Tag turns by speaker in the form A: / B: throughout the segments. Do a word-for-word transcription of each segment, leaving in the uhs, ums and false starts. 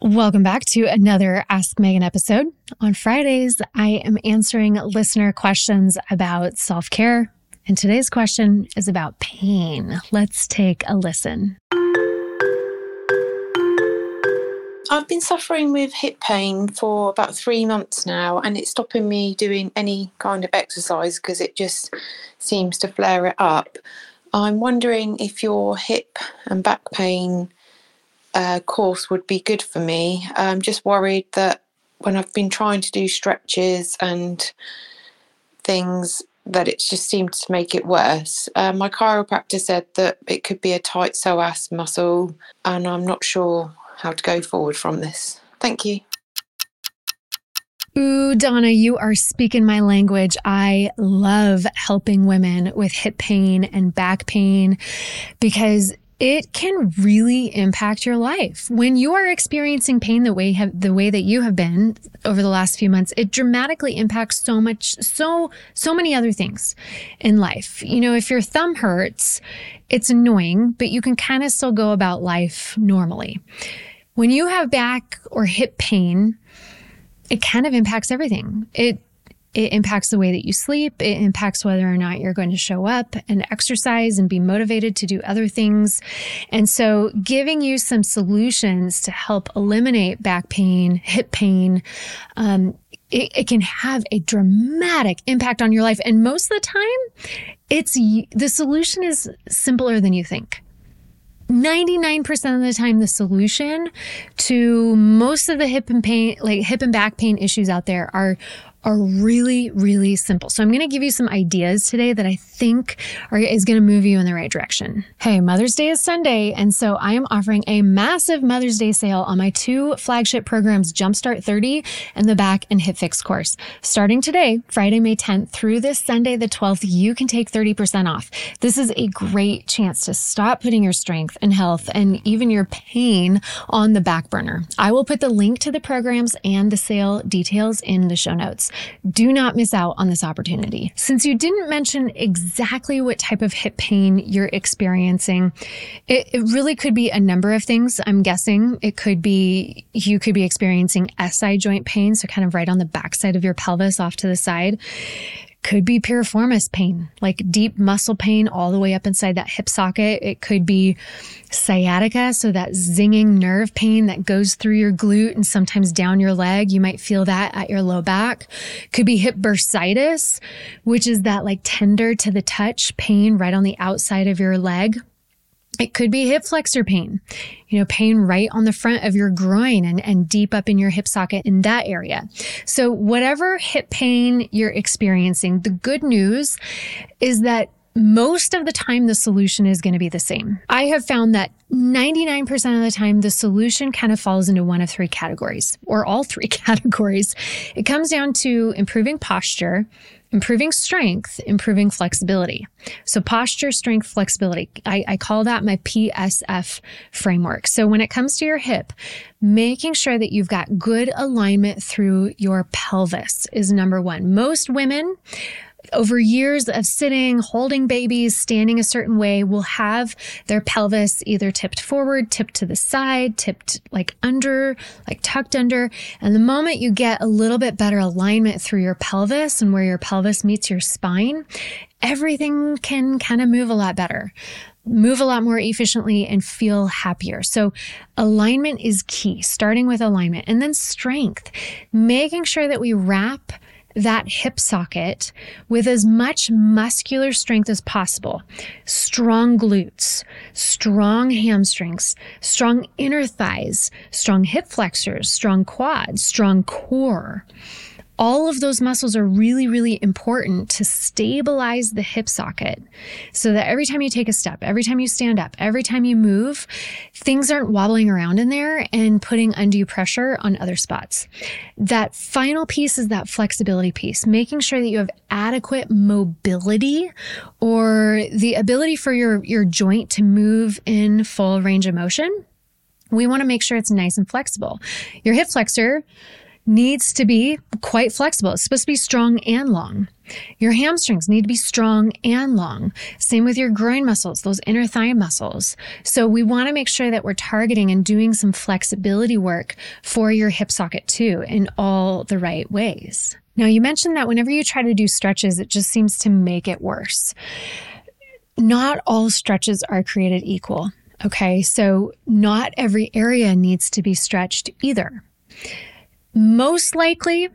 A: Welcome back to another Ask Megan episode. On Fridays, I am answering listener questions about self-care, and today's question is about pain. Let's take a listen.
B: I've been suffering with hip pain for about three months now, and it's stopping me doing any kind of exercise because it just seems to flare it up. I'm wondering if your hip and back pain uh, course would be good for me. I'm just worried that when I've been trying to do stretches and things, that it just seems to make it worse. Uh, my chiropractor said that it could be a tight psoas muscle, and I'm not sure how to go forward from this. Thank you.
A: Ooh, Donna, you are speaking my language. I love helping women with hip pain and back pain because it can really impact your life. When you are experiencing pain the way have, the way that you have been over the last few months, it dramatically impacts so much, so, so many other things in life. You know, if your thumb hurts, it's annoying, but you can kind of still go about life normally. When you have back or hip pain, it kind of impacts everything. It It impacts the way that you sleep. It impacts whether or not you're going to show up and exercise and be motivated to do other things. And so giving you some solutions to help eliminate back pain, hip pain, um, it, it can have a dramatic impact on your life. And most of the time, it's the solution is simpler than you think. ninety-nine percent of the time, the solution to most of the hip and pain, like hip and back pain issues out there are are really, really simple. So I'm going to give you some ideas today that I think are, is going to move you in the right direction. Hey, Mother's Day is Sunday, and so I am offering a massive Mother's Day sale on my two flagship programs, Jumpstart thirty and the Back and Hip Fix course. Starting today, Friday, May tenth through this Sunday, the twelfth, you can take thirty percent off. This is a great chance to stop putting your strength and health and even your pain on the back burner. I will put the link to the programs and the sale details in the show notes. Do not miss out on this opportunity. Since you didn't mention exactly what type of hip pain you're experiencing, it, it really could be a number of things. I'm guessing it could be, you could be experiencing S I joint pain, so kind of right on the backside of your pelvis off to the side. Could be piriformis pain, like deep muscle pain all the way up inside that hip socket. It could be sciatica, so that zinging nerve pain that goes through your glute and sometimes down your leg. You might feel that at your low back. Could be hip bursitis, which is that like tender to the touch pain right on the outside of your leg. It could be hip flexor pain, you know, pain right on the front of your groin and, and deep up in your hip socket in that area. So whatever hip pain you're experiencing, the good news is that most of the time, the solution is going to be the same. I have found that ninety-nine percent of the time, the solution kind of falls into one of three categories, or all three categories. It comes down to improving posture, improving strength, improving flexibility. So posture, strength, flexibility. I, I call that my P S F framework. So when it comes to your hip, making sure that you've got good alignment through your pelvis is number one. Most women, over years of sitting, holding babies, standing a certain way, will have their pelvis either tipped forward, tipped to the side, tipped like under, like tucked under. And the moment you get a little bit better alignment through your pelvis and where your pelvis meets your spine, everything can kind of move a lot better, move a lot more efficiently, and feel happier. So alignment is key, starting with alignment. And then strength, making sure that we wrap that hip socket with as much muscular strength as possible. Strong glutes, strong hamstrings, strong inner thighs, strong hip flexors, strong quads, strong core. All of those muscles are really, really important to stabilize the hip socket so that every time you take a step, every time you stand up, every time you move, things aren't wobbling around in there and putting undue pressure on other spots. That final piece is that flexibility piece, making sure that you have adequate mobility or the ability for your, your joint to move in full range of motion. We want to make sure it's nice and flexible. Your hip flexor needs to be quite flexible. It's supposed to be strong and long. Your hamstrings need to be strong and long. Same with your groin muscles, those inner thigh muscles. So we want to make sure that we're targeting and doing some flexibility work for your hip socket too in all the right ways. Now, you mentioned that whenever you try to do stretches, it just seems to make it worse. Not all stretches are created equal. Okay, so not every area needs to be stretched either. Most likely,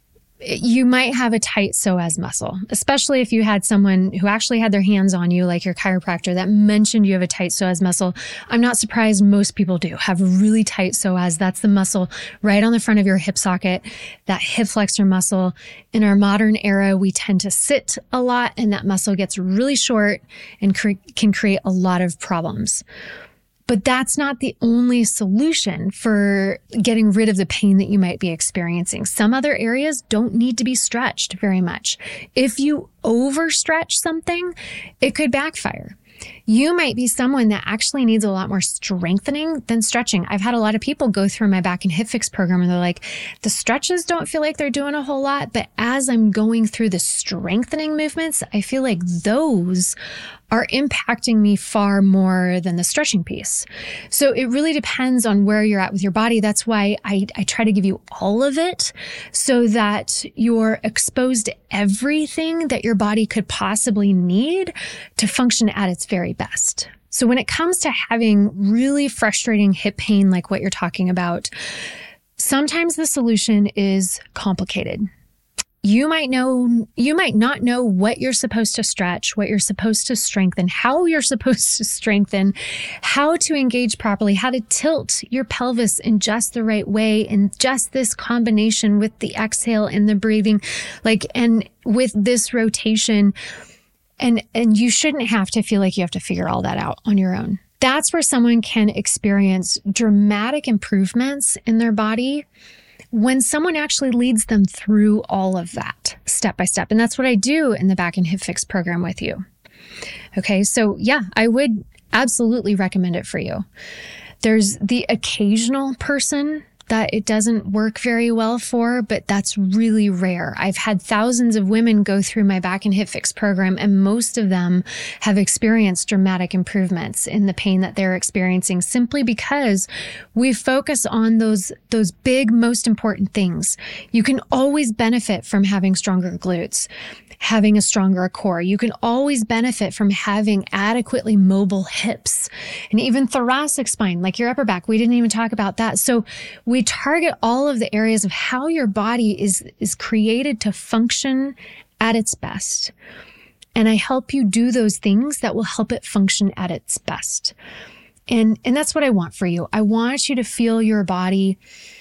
A: you might have a tight psoas muscle, especially if you had someone who actually had their hands on you, like your chiropractor, that mentioned you have a tight psoas muscle. I'm not surprised most people do have a really tight psoas. That's the muscle right on the front of your hip socket, that hip flexor muscle. In our modern era, we tend to sit a lot, and that muscle gets really short and cre- can create a lot of problems. But that's not the only solution for getting rid of the pain that you might be experiencing. Some other areas don't need to be stretched very much. If you overstretch something, it could backfire. You might be someone that actually needs a lot more strengthening than stretching. I've had a lot of people go through my Back and Hip Fix program and they're like, the stretches don't feel like they're doing a whole lot, but as I'm going through the strengthening movements, I feel like those are impacting me far more than the stretching piece. So it really depends on where you're at with your body. That's why I, I try to give you all of it so that you're exposed to everything that your body could possibly need to function at its very best. So when it comes to having really frustrating hip pain, like what you're talking about, sometimes the solution is complicated. You might know, you might not know what you're supposed to stretch, what you're supposed to strengthen, how you're supposed to strengthen, how to engage properly, how to tilt your pelvis in just the right way, and just this combination with the exhale and the breathing, like, and with this rotation. And, and you shouldn't have to feel like you have to figure all that out on your own. That's where someone can experience dramatic improvements in their body when someone actually leads them through all of that step by step. And that's what I do in the Back and Hip Fix program with you. Okay, so yeah, I would absolutely recommend it for you. There's the occasional person that it doesn't work very well for, but that's really rare. I've had thousands of women go through my Back and Hip Fix program, and most of them have experienced dramatic improvements in the pain that they're experiencing simply because we focus on those, those big, most important things. You can always benefit from having stronger glutes, having a stronger core. You can always benefit from having adequately mobile hips and even thoracic spine, like your upper back. We didn't even talk about that. So we target all of the areas of how your body is, is created to function at its best. And I help you do those things that will help it function at its best. And, and that's what I want for you. I want you to feel your body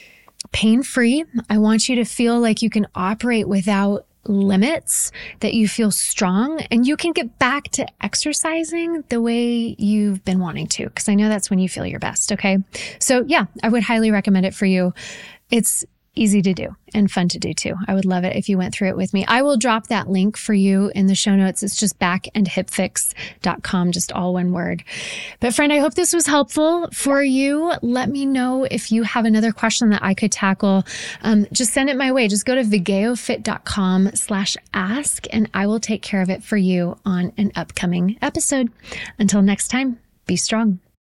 A: pain-free. I want you to feel like you can operate without limits, that you feel strong, and you can get back to exercising the way you've been wanting to, because I know that's when you feel your best. Okay. So yeah, I would highly recommend it for you. It's easy to do and fun to do too. I would love it if you went through it with me. I will drop that link for you in the show notes. It's just back and hip fix dot com, just all one word. But friend, I hope this was helpful for you. Let me know if you have another question that I could tackle. Um, just send it my way. Just go to vigeofit dot com slash ask, and I will take care of it for you on an upcoming episode. Until next time, be strong.